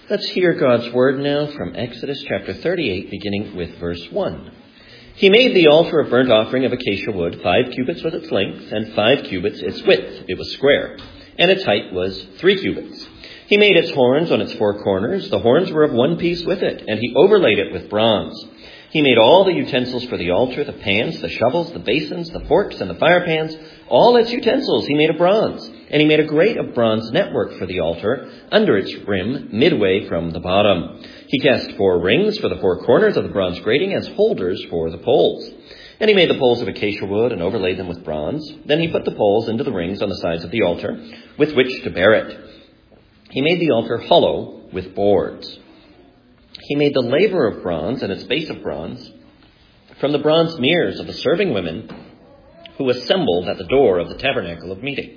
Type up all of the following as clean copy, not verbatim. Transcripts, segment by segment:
Let's hear God's word now from Exodus chapter 38, beginning with verse 1. He made the altar of burnt offering of acacia wood. 5 cubits was its length, and 5 cubits its width. It was square, and its height was 3 cubits. He made its horns on its 4 corners. The horns were of one piece with it, and he overlaid it with bronze. He made all the utensils for the altar, the pans, the shovels, the basins, the forks, and the fire pans, all its utensils he made of bronze. And he made a grate of bronze network for the altar under its rim, midway from the bottom. He cast 4 rings for the 4 corners of the bronze grating as holders for the poles. And he made the poles of acacia wood and overlaid them with bronze. Then he put the poles into the rings on the sides of the altar with which to bear it. He made the altar hollow with boards. He made the laver of bronze and its base of bronze from the bronze mirrors of the serving women who assembled at the door of the tabernacle of meeting.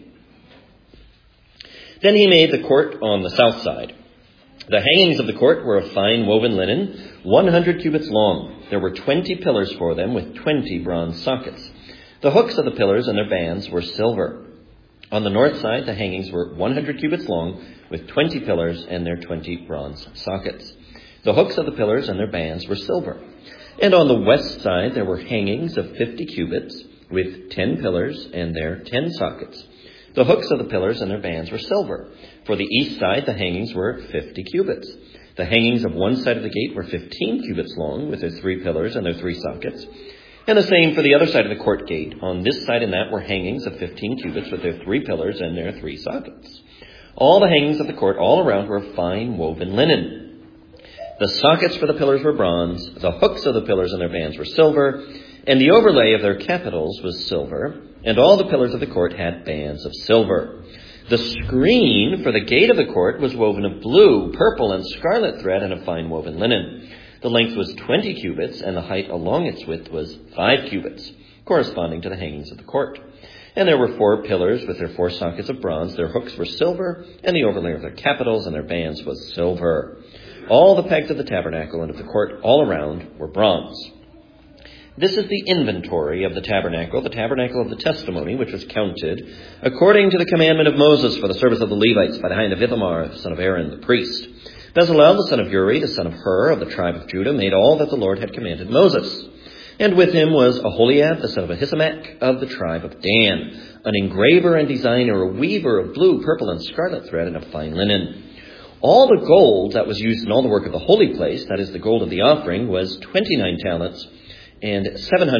Then he made the court on the south side. The hangings of the court were of fine woven linen, 100 cubits long. There were 20 pillars for them with 20 bronze sockets. The hooks of the pillars and their bands were silver. On the north side, the hangings were 100 cubits long with 20 pillars and their 20 bronze sockets. The hooks of the pillars and their bands were silver. And on the west side, there were hangings of 50 cubits with 10 pillars and their 10 sockets. The hooks of the pillars and their bands were silver. For the east side, the hangings were 50 cubits. The hangings of one side of the gate were 15 cubits long, with their 3 pillars and their 3 sockets. And the same for the other side of the court gate. On this side and that were hangings of 15 cubits, with their 3 pillars and their 3 sockets. All the hangings of the court all around were of fine woven linen. The sockets for the pillars were bronze. The hooks of the pillars and their bands were silver. And the overlay of their capitals was silver. And all the pillars of the court had bands of silver. The screen for the gate of the court was woven of blue, purple, and scarlet thread and of fine woven linen. The length was 20 cubits, and the height along its width was 5 cubits, corresponding to the hangings of the court. And there were 4 pillars with their 4 sockets of bronze. Their hooks were silver, and the overlay of their capitals and their bands was silver. All the pegs of the tabernacle and of the court all around were bronze. This is the inventory of the tabernacle of the testimony, which was counted according to the commandment of Moses for the service of the Levites by the hand of Ithamar, the son of Aaron, the priest. Bezalel, the son of Uri, the son of Hur, of the tribe of Judah, made all that the Lord had commanded Moses. And with him was Aholiab, the son of Ahisamach, of the tribe of Dan, an engraver and designer, a weaver of blue, purple, and scarlet thread, and of fine linen. All the gold that was used in all the work of the holy place, that is the gold of the offering, was 29 talents, and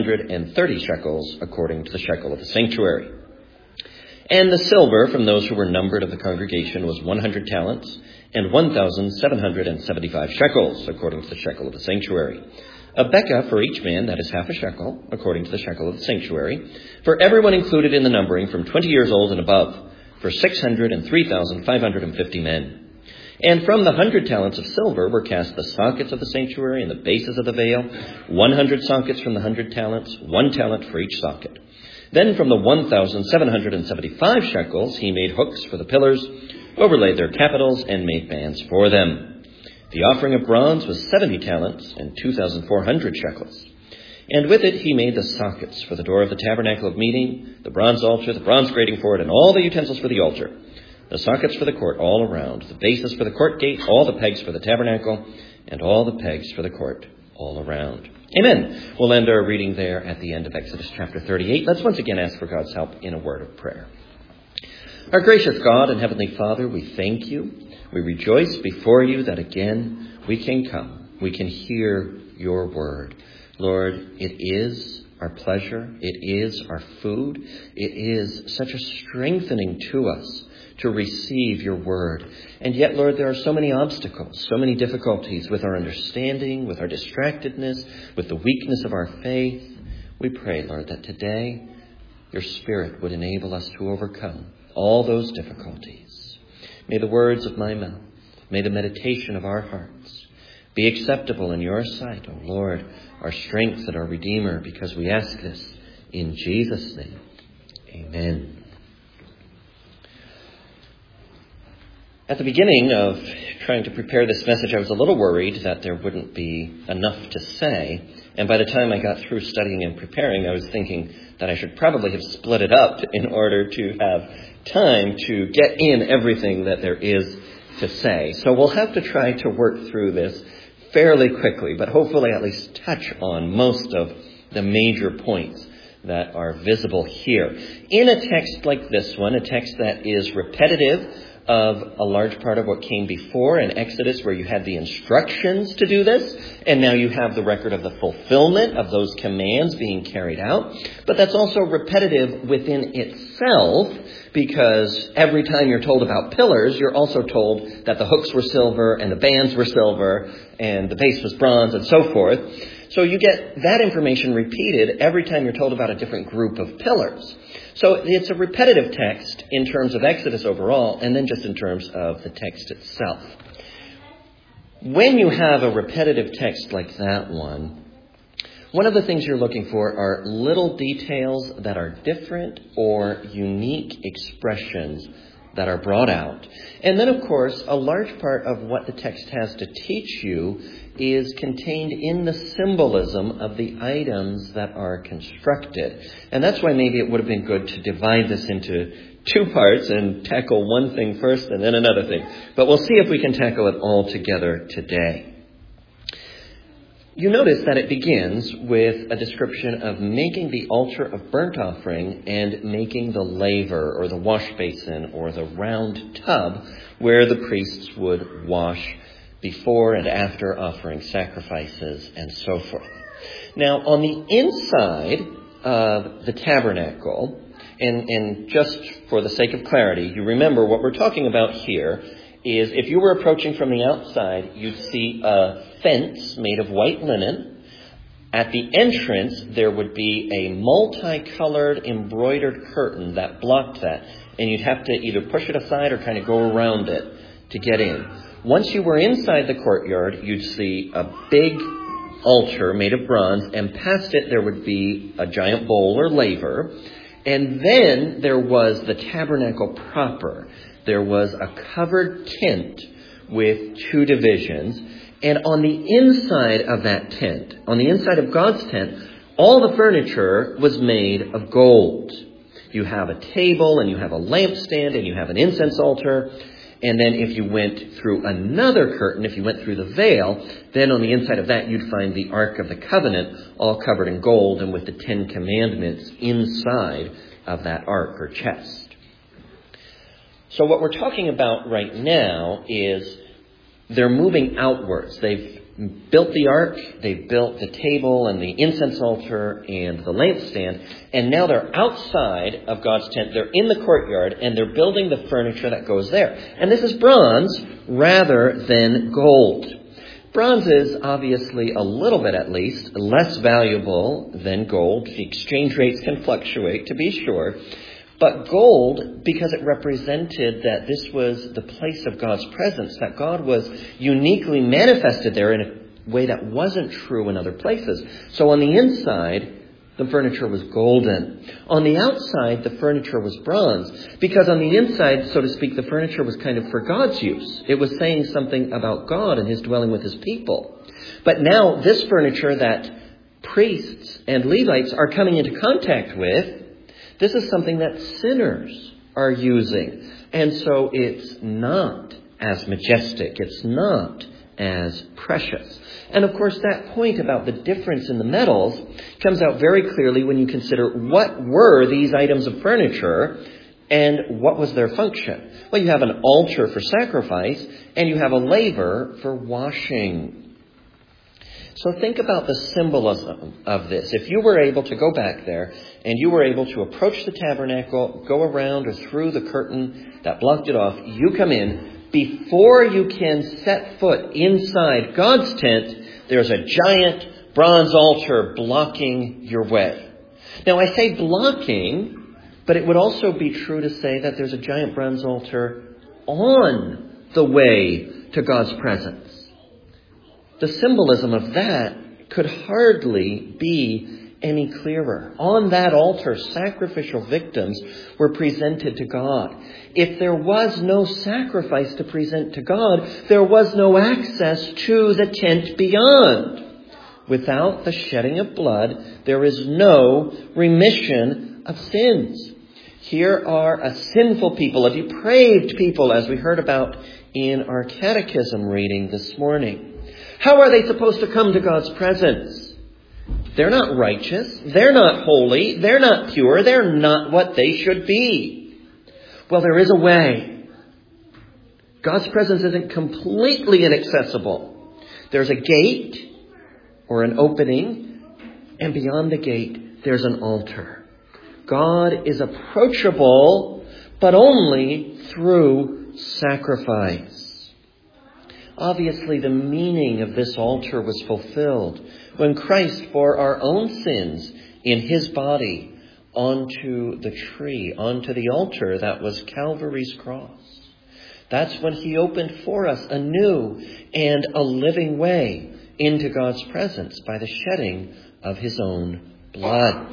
730 shekels, according to the shekel of the sanctuary. And the silver from those who were numbered of the congregation was 100 talents, and 1,775 shekels, according to the shekel of the sanctuary. A bekah for each man, that is half a shekel, according to the shekel of the sanctuary, for everyone included in the numbering from 20 years old and above, for 603,550 men. And from the 100 talents of silver were cast the sockets of the sanctuary and the bases of the veil, 100 sockets from the 100 talents, 1 talent for each socket. Then from the 1,775 shekels he made hooks for the pillars, overlaid their capitals, and made bands for them. The offering of bronze was 70 talents and 2,400 shekels. And with it he made the sockets for the door of the tabernacle of meeting, the bronze altar, the bronze grating for it, and all the utensils for the altar. The sockets for the court all around, the bases for the court gate, all the pegs for the tabernacle, and all the pegs for the court all around. Amen. We'll end our reading there at the end of Exodus chapter 38. Let's once again ask for God's help in a word of prayer. Our gracious God and Heavenly Father, we thank you. We rejoice before you that again we can come. We can hear your word. Lord, it is our pleasure. It is our food. It is such a strengthening to us to receive your word. And yet, Lord, there are so many obstacles, so many difficulties with our understanding, with our distractedness, with the weakness of our faith. We pray, Lord, that today your Spirit would enable us to overcome all those difficulties. May the words of my mouth, may the meditation of our hearts be acceptable in your sight, O Lord, our strength and our Redeemer, because we ask this in Jesus' name. Amen. At the beginning of trying to prepare this message, I was a little worried that there wouldn't be enough to say. And by the time I got through studying and preparing, I was thinking that I should probably have split it up in order to have time to get in everything that there is to say. So we'll have to try to work through this fairly quickly, but hopefully at least touch on most of the major points that are visible here. In a text like this one, a text that is repetitive of a large part of what came before in Exodus, where you had the instructions to do this, and now you have the record of the fulfillment of those commands being carried out. But that's also repetitive within itself, because every time you're told about pillars, you're also told that the hooks were silver and the bands were silver and the base was bronze and so forth. So you get that information repeated every time you're told about a different group of pillars. So it's a repetitive text in terms of Exodus overall, and then just in terms of the text itself. When you have a repetitive text like that one of the things you're looking for are little details that are different or unique expressions that are brought out. And then, of course, a large part of what the text has to teach you is contained in the symbolism of the items that are constructed. And that's why maybe it would have been good to divide this into two parts and tackle one thing first and then another thing. But we'll see if we can tackle it all together today. You notice that it begins with a description of making the altar of burnt offering and making the laver or the wash basin or the round tub where the priests would wash before and after offering sacrifices and so forth. Now, on the inside of the tabernacle, and just for the sake of clarity, you remember what we're talking about here is if you were approaching from the outside, you'd see a fence made of white linen. At the entrance, there would be a multicolored embroidered curtain that blocked that, and you'd have to either push it aside or kind of go around it to get in. Once you were inside the courtyard, you'd see a big altar made of bronze, and past it there would be a giant bowl or laver. And then there was the tabernacle proper. There was a covered tent with two divisions. And on the inside of that tent, on the inside of God's tent, all the furniture was made of gold. You have a table, and you have a lampstand, and you have an incense altar. And then if you went through another curtain, if you went through the veil, then on the inside of that you'd find the Ark of the Covenant, all covered in gold and with the 10 Commandments inside of that ark or chest. So what we're talking about right now is they're moving outwards. They've built the ark, they've built the table and the incense altar and the lampstand, and now they're outside of God's tent. They're in the courtyard, and they're building the furniture that goes there. And this is bronze rather than gold. Bronze is obviously a little bit, at least, less valuable than gold. The exchange rates can fluctuate, to be sure. But gold, because it represented that this was the place of God's presence, that God was uniquely manifested there in a way that wasn't true in other places. So on the inside, the furniture was golden. On the outside, the furniture was bronze. Because on the inside, so to speak, the furniture was kind of for God's use. It was saying something about God and his dwelling with his people. But now this furniture that priests and Levites are coming into contact with, this is something that sinners are using. And so it's not as majestic. It's not as precious. And of course, that point about the difference in the metals comes out very clearly when you consider what were these items of furniture and what was their function. Well, you have an altar for sacrifice and you have a laver for washing. So think about the symbolism of this. If you were able to go back there and you were able to approach the tabernacle, go around or through the curtain that blocked it off, you come in. Before you can set foot inside God's tent, there's a giant bronze altar blocking your way. Now, I say blocking, but it would also be true to say that there's a giant bronze altar on the way to God's presence. The symbolism of that could hardly be any clearer. On that altar, sacrificial victims were presented to God. If there was no sacrifice to present to God, there was no access to the tent beyond. Without the shedding of blood, there is no remission of sins. Here are a sinful people, a depraved people, as we heard about in our catechism reading this morning. How are they supposed to come to God's presence? They're not righteous. They're not holy. They're not pure. They're not what they should be. Well, there is a way. God's presence isn't completely inaccessible. There's a gate or an opening, and beyond the gate, there's an altar. God is approachable, but only through sacrifice. Obviously, the meaning of this altar was fulfilled when Christ bore our own sins in his body onto the tree, onto the altar that was Calvary's cross. That's when he opened for us a new and a living way into God's presence by the shedding of his own blood.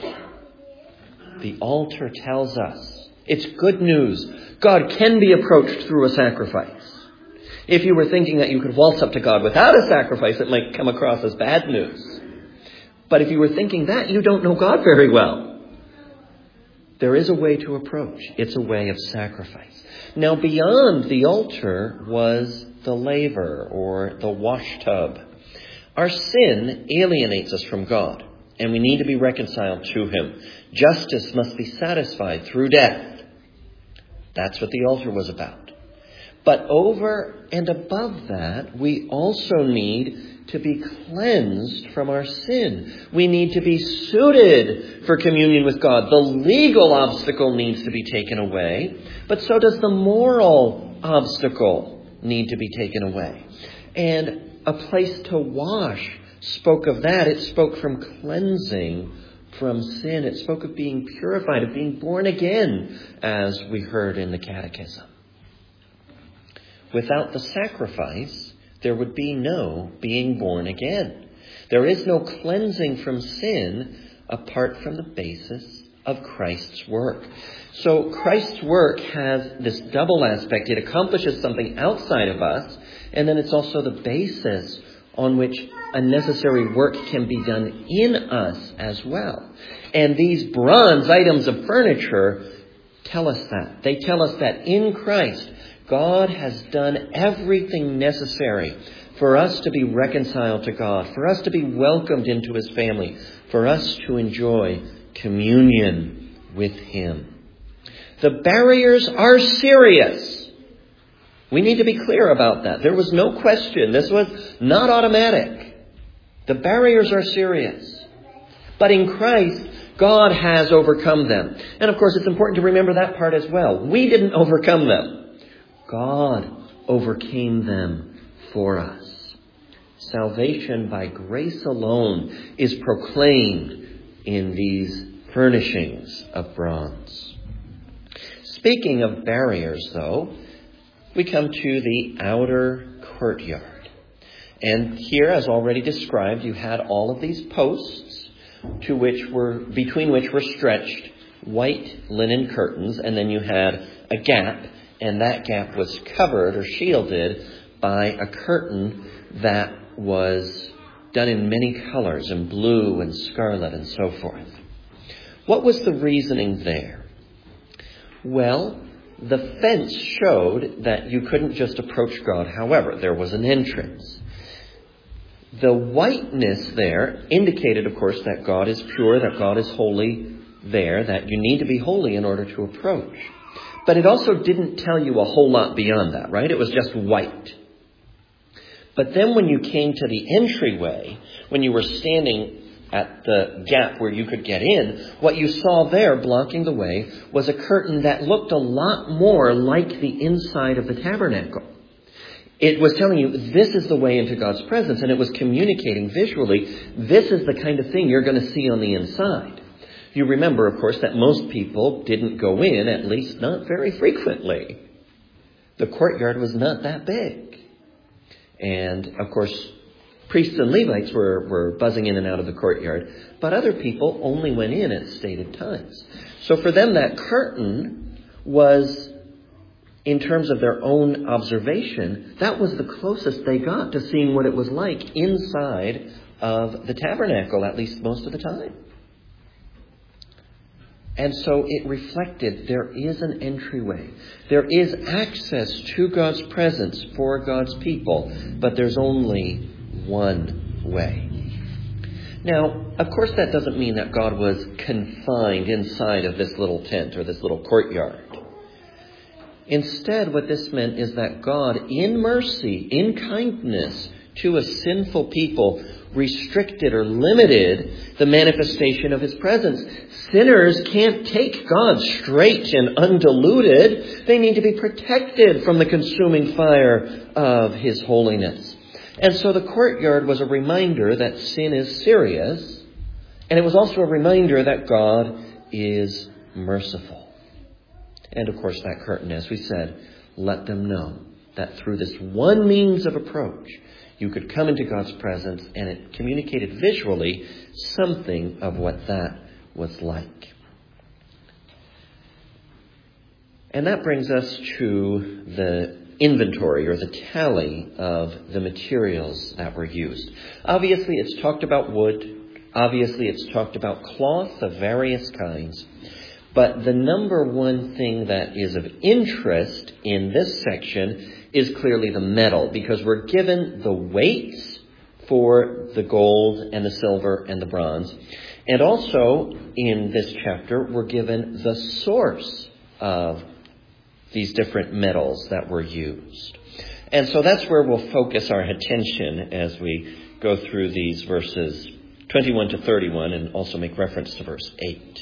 The altar tells us it's good news. God can be approached through a sacrifice. If you were thinking that you could waltz up to God without a sacrifice, it might come across as bad news. But if you were thinking that, you don't know God very well. There is a way to approach. It's a way of sacrifice. Now, beyond the altar was the laver or the wash tub. Our sin alienates us from God, and we need to be reconciled to him. Justice must be satisfied through death. That's what the altar was about. But over and above that, we also need to be cleansed from our sin. We need to be suited for communion with God. The legal obstacle needs to be taken away, but so does the moral obstacle need to be taken away. And a place to wash spoke of that. It spoke from cleansing from sin. It spoke of being purified, of being born again, as we heard in the catechism. Without the sacrifice, there would be no being born again. There is no cleansing from sin apart from the basis of Christ's work. So Christ's work has this double aspect. It accomplishes something outside of us, and then it's also the basis on which a necessary work can be done in us as well. And these bronze items of furniture tell us that. They tell us that in Christ, God has done everything necessary for us to be reconciled to God, for us to be welcomed into his family, for us to enjoy communion with him. The barriers are serious. We need to be clear about that. There was no question. This was not automatic. The barriers are serious. But in Christ, God has overcome them. And of course, it's important to remember that part as well. We didn't overcome them. God overcame them for us. Salvation by grace alone is proclaimed in these furnishings of bronze. Speaking of barriers, though, we come to the outer courtyard. And here, as already described, you had all of these posts between which were stretched white linen curtains, and then you had a gap, and that gap was covered or shielded by a curtain that was done in many colors, in blue and scarlet and so forth. What was the reasoning there? Well, the fence showed that you couldn't just approach God. However, there was an entrance. The whiteness there indicated, of course, that God is pure, that God is holy there, that you need to be holy in order to approach. But it also didn't tell you a whole lot beyond that, right? It was just white. But then when you came to the entryway, when you were standing at the gap where you could get in, what you saw there blocking the way was a curtain that looked a lot more like the inside of the tabernacle. It was telling you this is the way into God's presence, and it was communicating visually, this is the kind of thing you're going to see on the inside. You remember, of course, that most people didn't go in, at least not very frequently. The courtyard was not that big. And, of course, priests and Levites were buzzing in and out of the courtyard, but other people only went in at stated times. So for them, that curtain was, in terms of their own observation, that was the closest they got to seeing what it was like inside of the tabernacle, at least most of the time. And so it reflected there is an entryway. There is access to God's presence for God's people, but there's only one way. Now, of course, that doesn't mean that God was confined inside of this little tent or this little courtyard. Instead, what this meant is that God, in mercy, in kindness to a sinful people, restricted or limited the manifestation of his presence. Sinners can't take God straight and undiluted. They need to be protected from the consuming fire of his holiness. And so the courtyard was a reminder that sin is serious, and it was also a reminder that God is merciful. And of course that curtain, as we said, let them know that through this one means of approach, you could come into God's presence, and it communicated visually something of what that was like. And that brings us to the inventory or the tally of the materials that were used. Obviously, it's talked about wood. Obviously, it's talked about cloth of various kinds. But the number one thing that is of interest in this section is clearly the metal, because we're given the weights for the gold and the silver and the bronze. And also, in this chapter, we're given the source of these different metals that were used. And so that's where we'll focus our attention as we go through these verses 21 to 31 and also make reference to verse 8.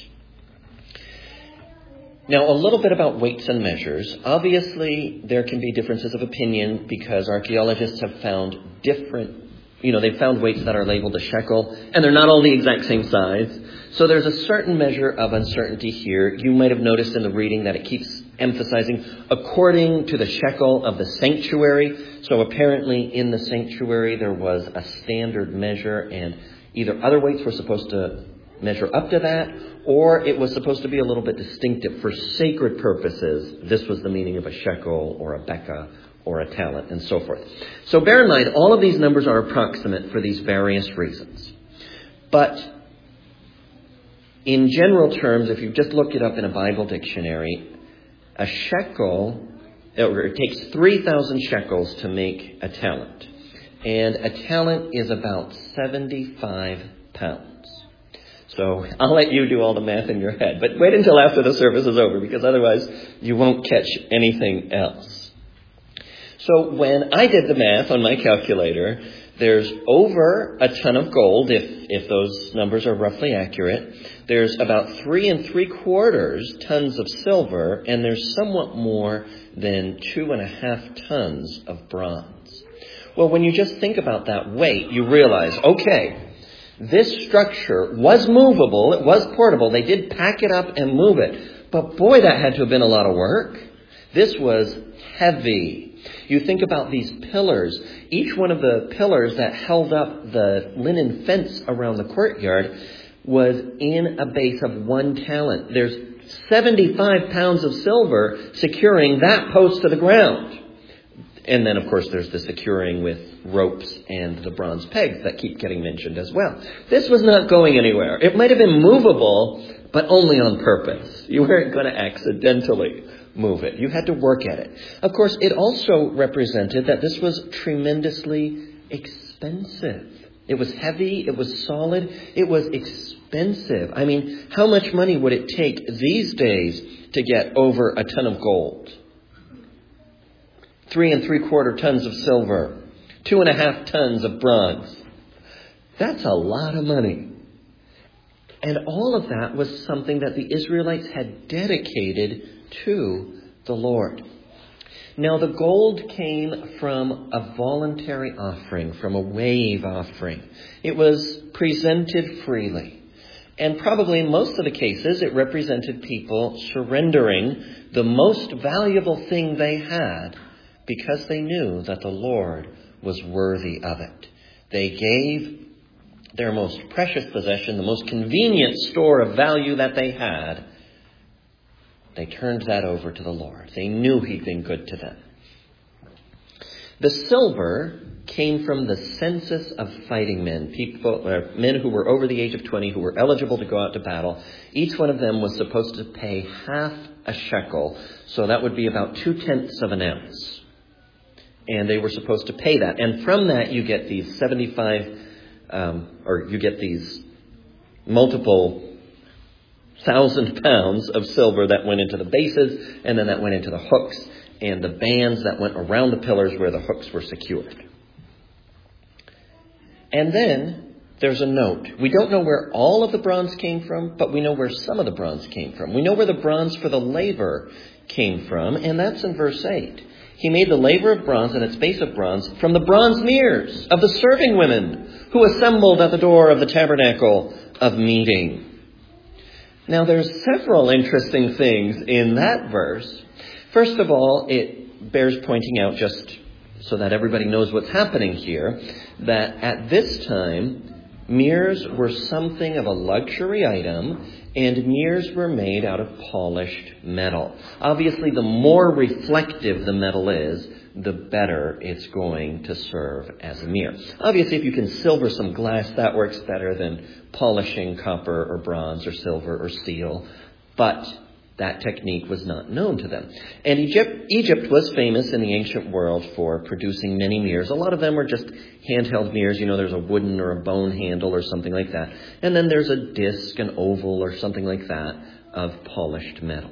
Now, a little bit about weights and measures. Obviously, there can be differences of opinion because archaeologists have found they've found weights that are labeled a shekel, and they're not all the exact same size. So there's a certain measure of uncertainty here. You might have noticed in the reading that it keeps emphasizing according to the shekel of the sanctuary. So apparently in the sanctuary there was a standard measure, and either other weights were supposed to measure up to that, or it was supposed to be a little bit distinctive for sacred purposes. This was the meaning of a shekel or a beka or a talent and so forth. So bear in mind, all of these numbers are approximate for these various reasons. But in general terms, if you just look it up in a Bible dictionary, a shekel, it takes 3,000 shekels to make a talent. And a talent is about 75 pounds. So I'll let you do all the math in your head. But wait until after the service is over, because otherwise you won't catch anything else. So when I did the math on my calculator, there's over a ton of gold, if those numbers are roughly accurate. There's about 3 3/4 tons of silver, and there's somewhat more than 2.5 tons of bronze. Well, when you just think about that weight, you realize, okay, this structure was movable, it was portable, they did pack it up and move it, but boy, that had to have been a lot of work. This was heavy. You think about these pillars. Each one of the pillars that held up the linen fence around the courtyard was in a base of 1 talent. There's 75 pounds of silver securing that post to the ground. And then, of course, there's the securing with ropes and the bronze pegs that keep getting mentioned as well. This was not going anywhere. It might have been movable, but only on purpose. You weren't going to accidentally move it. You had to work at it. Of course, it also represented that this was tremendously expensive. It was heavy. It was solid. It was expensive. I mean, how much money would it take these days to get over a ton of gold? 3 3/4 tons of silver, 2.5 tons of bronze. That's a lot of money. And all of that was something that the Israelites had dedicated to the Lord. Now, the gold came from a voluntary offering, from a wave offering. It was presented freely. And probably in most of the cases, it represented people surrendering the most valuable thing they had because they knew that the Lord was worthy of it. They gave their most precious possession, the most convenient store of value that they had. They turned that over to the Lord. They knew He'd been good to them. The silver came from the census of fighting men, men who were over the age of 20, who were eligible to go out to battle. Each one of them was supposed to pay half a shekel, so that would be about 0.2 of an ounce. And they were supposed to pay that. And from that, you get these you get these multiple 1,000 pounds of silver that went into the bases, and then that went into the hooks and the bands that went around the pillars where the hooks were secured. And then there's a note. We don't know where all of the bronze came from, but we know where some of the bronze came from. We know where the bronze for the laver came from, and that's in verse 8. He made the laver of bronze and its base of bronze from the bronze mirrors of the serving women who assembled at the door of the tabernacle of meeting. Now, there's several interesting things in that verse. First of all, it bears pointing out, just so that everybody knows what's happening here, that at this time, mirrors were something of a luxury item, and mirrors were made out of polished metal. Obviously, the more reflective the metal is, the better it's going to serve as a mirror. Obviously, if you can silver some glass, that works better than polishing copper or bronze or silver or steel. But that technique was not known to them. And Egypt was famous in the ancient world for producing many mirrors. A lot of them were just handheld mirrors. You know, there's a wooden or a bone handle or something like that. And then there's a disc, an oval or something like that of polished metal.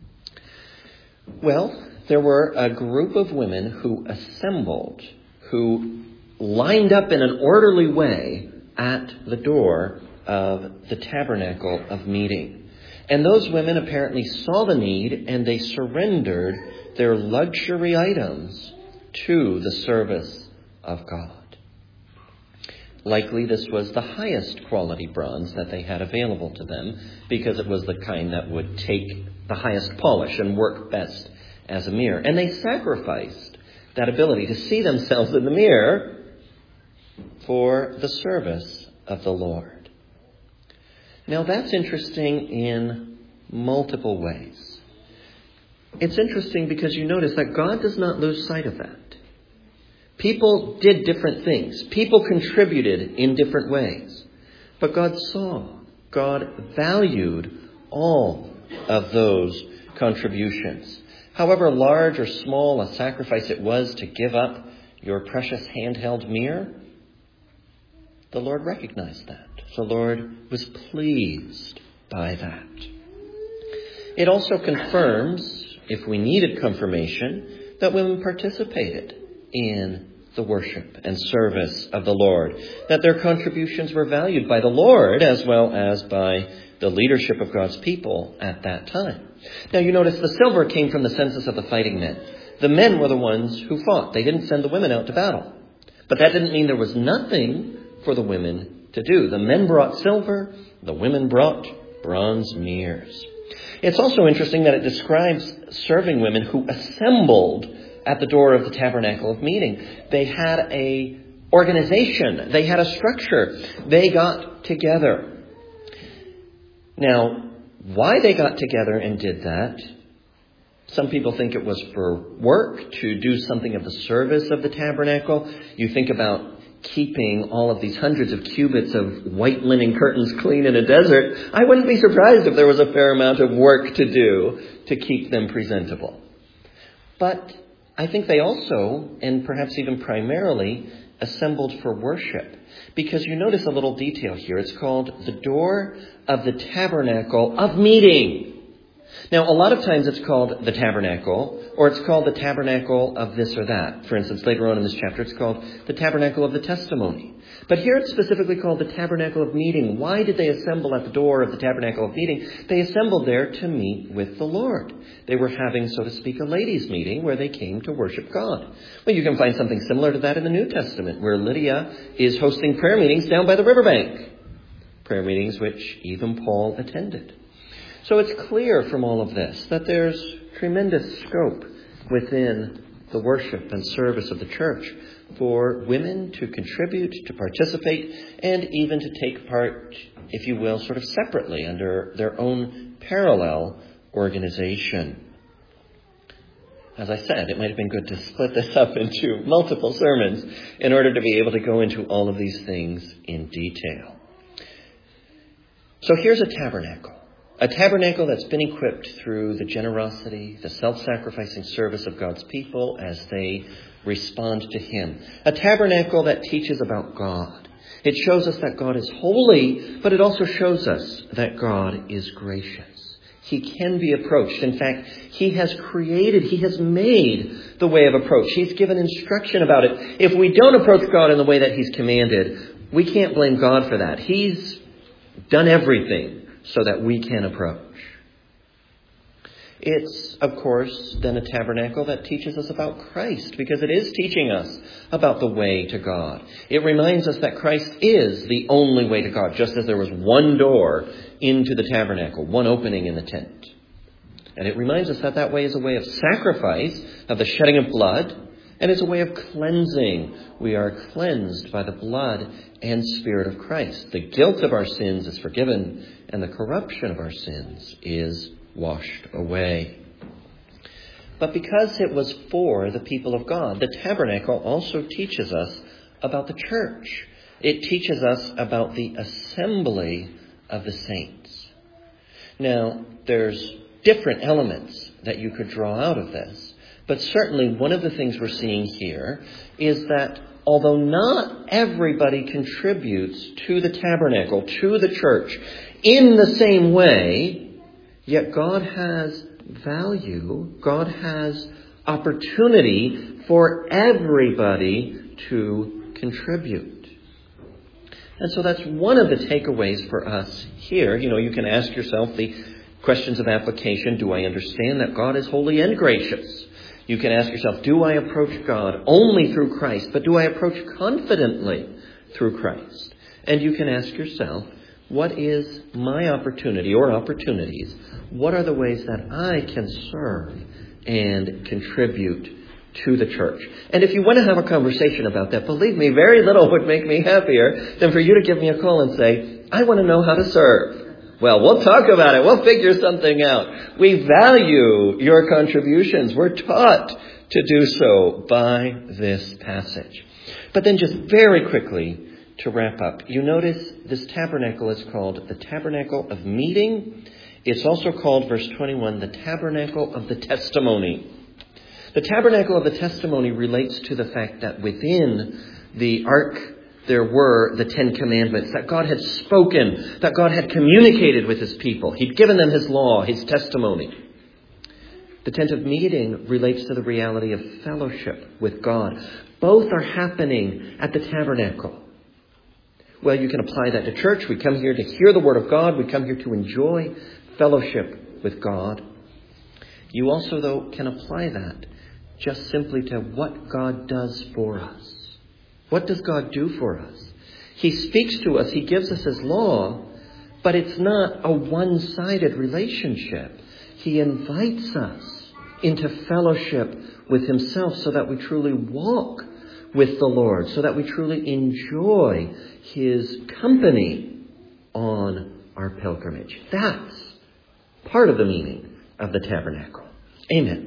Well, there were a group of women who assembled, who lined up in an orderly way at the door of the tabernacle of meeting. And those women apparently saw the need, and they surrendered their luxury items to the service of God. Likely this was the highest quality bronze that they had available to them, because it was the kind that would take the highest polish and work best as a mirror. And they sacrificed that ability to see themselves in the mirror for the service of the Lord. Now, that's interesting in multiple ways. It's interesting because you notice that God does not lose sight of that. People did different things. People contributed in different ways. But God saw, God valued all of those contributions. However large or small a sacrifice it was to give up your precious handheld mirror, the Lord recognized that. The Lord was pleased by that. It also confirms, if we needed confirmation, that women participated in the worship and service of the Lord, that their contributions were valued by the Lord as well as by the leadership of God's people at that time. Now you notice the silver came from the census of the fighting men. The men were the ones who fought. They didn't send the women out to battle. But that didn't mean there was nothing for the women to do. The men brought silver, the women brought bronze mirrors. It's also interesting that it describes serving women who assembled at the door of the tabernacle of meeting. They had a organization. They had a structure. They got together. Now, why they got together and did that, some people think it was for work, to do something of the service of the tabernacle. You think about keeping all of these hundreds of cubits of white linen curtains clean in a desert. I wouldn't be surprised if there was a fair amount of work to do to keep them presentable. But I think they also, and perhaps even primarily, assembled for worship. Because you notice a little detail here. It's called the door of the tabernacle of meeting. Now, a lot of times it's called the tabernacle, or it's called the tabernacle of this or that. For instance, later on in this chapter, it's called the tabernacle of the testimony. But here it's specifically called the tabernacle of meeting. Why did they assemble at the door of the tabernacle of meeting? They assembled there to meet with the Lord. They were having, so to speak, a ladies' meeting where they came to worship God. Well, you can find something similar to that in the New Testament, where Lydia is hosting prayer meetings down by the riverbank. Prayer meetings which even Paul attended. So it's clear from all of this that there's tremendous scope within the worship and service of the church for women to contribute, to participate, and even to take part, if you will, sort of separately under their own parallel organization. as I said, it might have been good to split this up into multiple sermons in order to be able to go into all of these things in detail. So here's a tabernacle that's been equipped through the generosity, the self-sacrificing service of God's people as they respond to Him. A tabernacle that teaches about God. It shows us that God is holy, but it also shows us that God is gracious. He can be approached. In fact, He has made the way of approach. He's given instruction about it. If we don't approach God in the way that He's commanded, we can't blame God for that. He's done everything so that we can approach. It's, of course, then a tabernacle that teaches us about Christ, because it is teaching us about the way to God. It reminds us that Christ is the only way to God, just as there was one door into the tabernacle, one opening in the tent. And it reminds us that that way is a way of sacrifice, of the shedding of blood, and it's a way of cleansing. We are cleansed by the blood and Spirit of Christ. The guilt of our sins is forgiven, and the corruption of our sins is washed away. But because it was for the people of God, the tabernacle also teaches us about the church. It teaches us about the assembly of the saints. Now, there's different elements that you could draw out of this, but certainly one of the things we're seeing here is that although not everybody contributes to the tabernacle, to the church, in the same way, yet God has value, God has opportunity for everybody to contribute. And so that's one of the takeaways for us here. You can ask yourself the questions of application. Do I understand that God is holy and gracious? You can ask yourself, do I approach God only through Christ, but do I approach confidently through Christ? And you can ask yourself, what is my opportunity or opportunities? What are the ways that I can serve and contribute to the church? And if you want to have a conversation about that, believe me, very little would make me happier than for you to give me a call and say, I want to know how to serve. Well, we'll talk about it. We'll figure something out. We value your contributions. We're taught to do so by this passage. But then just very quickly, to wrap up, you notice this tabernacle is called the tabernacle of meeting. It's also called, verse 21, the tabernacle of the testimony. The tabernacle of the testimony relates to the fact that within the ark there were the 10 commandments, that God had spoken, that God had communicated with His people. He'd given them His law, His testimony. The tent of meeting relates to the reality of fellowship with God. Both are happening at the tabernacle. Well, you can apply that to church. We come here to hear the Word of God. We come here to enjoy fellowship with God. You also, though, can apply that just simply to what God does for us. What does God do for us? He speaks to us. He gives us His law, but it's not a one-sided relationship. He invites us into fellowship with Himself so that we truly walk with the Lord, so that we truly enjoy His company on our pilgrimage. That's part of the meaning of the tabernacle. Amen.